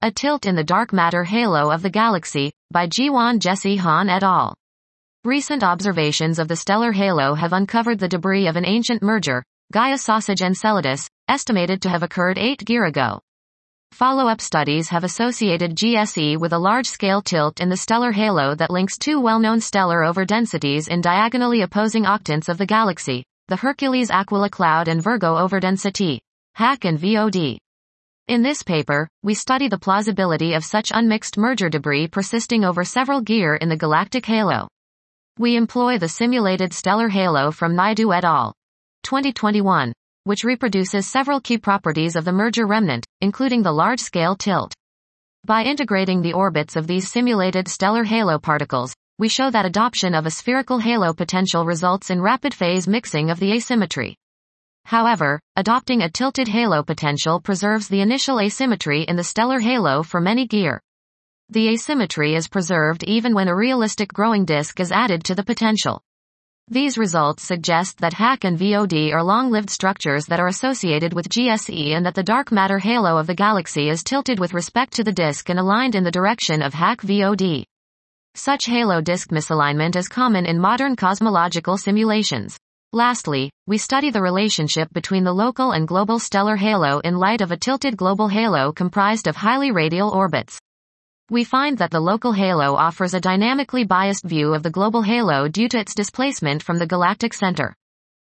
A Tilt in the Dark Matter Halo of the Galaxy, by Jiwon Jesse Han et al. Recent observations of the stellar halo have uncovered the debris of an ancient merger, Gaia Sausage Enceladus, estimated to have occurred 8 years ago. Follow-up studies have associated GSE with a large-scale tilt in the stellar halo that links two well-known stellar overdensities in diagonally opposing octants of the galaxy, the Hercules-Aquila cloud and Virgo overdensity, HAC and VOD. In this paper, we study the plausibility of such unmixed merger debris persisting over several years in the galactic halo. We employ the simulated stellar halo from Naidu et al. 2021. Which reproduces several key properties of the merger remnant, including the large-scale tilt. By integrating the orbits of these simulated stellar halo particles, we show that adoption of a spherical halo potential results in rapid phase mixing of the asymmetry. However, adopting a tilted halo potential preserves the initial asymmetry in the stellar halo for many years. The asymmetry is preserved even when a realistic growing disk is added to the potential. These results suggest that HAC and VOD are long-lived structures that are associated with GSE and that the dark matter halo of the galaxy is tilted with respect to the disk and aligned in the direction of HAC VOD. Such halo disk misalignment is common in modern cosmological simulations. Lastly, we study the relationship between the local and global stellar halo in light of a tilted global halo comprised of highly radial orbits. We find that the local halo offers a dynamically biased view of the global halo due to its displacement from the galactic center.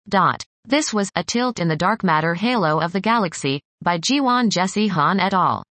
This was A Tilt in the Dark Matter Halo of the Galaxy, by Jiwon Jesse Han et al.